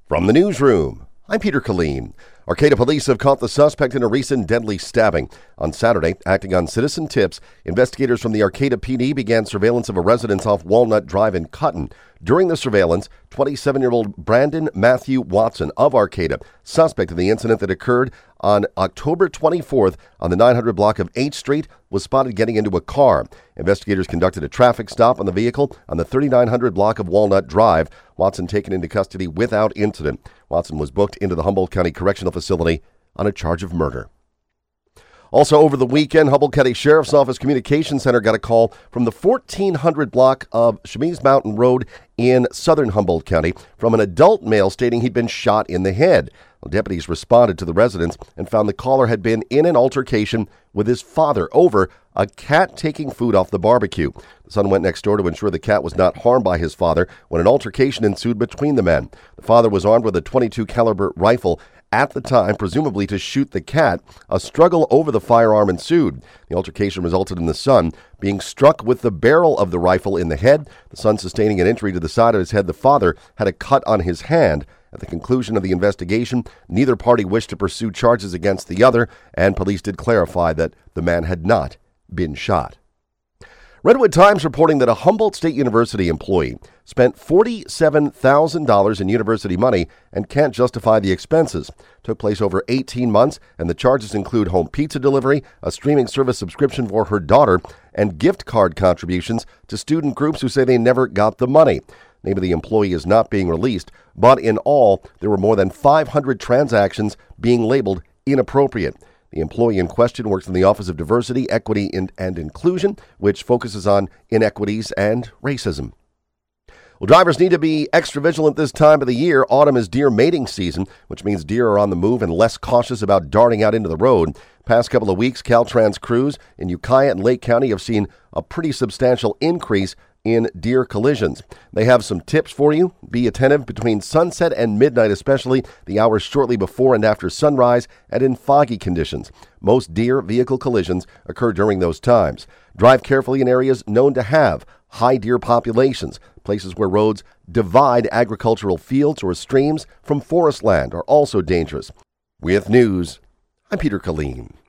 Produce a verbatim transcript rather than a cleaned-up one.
From the newsroom, I'm Peter Killeen. Arcata police have caught the suspect in a recent deadly stabbing. On Saturday, acting on citizen tips, investigators from the Arcata P D began surveillance of a residence off Walnut Drive in Cutton. During the surveillance, twenty-seven-year-old Brandon Matthew Watson of Arcata, suspect in the incident that occurred on October twenty-fourth on the nine hundred block of eighth Street, was spotted getting into a car. Investigators conducted a traffic stop on the vehicle on the thirty-nine hundred block of Walnut Drive. Watson taken into custody without incident. Watson was booked into the Humboldt County Correctional Facility on a charge of murder. Also over the weekend, Humboldt County Sheriff's Office Communications Center got a call from the fourteen hundred block of Chemise Mountain Road in southern Humboldt County from an adult male stating he'd been shot in the head. Well, deputies responded to the residence and found the caller had been in an altercation with his father over a cat taking food off the barbecue. The son went next door to ensure the cat was not harmed by his father when an altercation ensued between the men. The father was armed with a twenty-two caliber rifle at the time, presumably to shoot the cat. A struggle over the firearm ensued. The altercation resulted in the son being struck with the barrel of the rifle in the head, the son sustaining an injury to the side of his head. The father had a cut on his hand. At the conclusion of the investigation, neither party wished to pursue charges against the other, and police did clarify that the man had not been shot. Redwood Times reporting that a Humboldt State University employee spent forty-seven thousand dollars in university money and can't justify the expenses. Took place over eighteen months, and the charges include home pizza delivery, a streaming service subscription for her daughter, and gift card contributions to student groups who say they never got the money. Name of the employee is not being released, but in all, there were more than five hundred transactions being labeled inappropriate. The employee in question works in the Office of Diversity, Equity, and Inclusion, which focuses on inequities and racism. Well, drivers need to be extra vigilant this time of the year. Autumn is deer mating season, which means deer are on the move and less cautious about darting out into the road. Past couple of weeks, Caltrans crews in Ukiah and Lake County have seen a pretty substantial increase in deer collisions. They have some tips for you. Be attentive between sunset and midnight, especially the hours shortly before and after sunrise and in foggy conditions. Most deer vehicle collisions occur during those times. Drive carefully in areas known to have high deer populations. Places where roads divide agricultural fields or streams from forest land are also dangerous. With news, I'm Peter Killeen.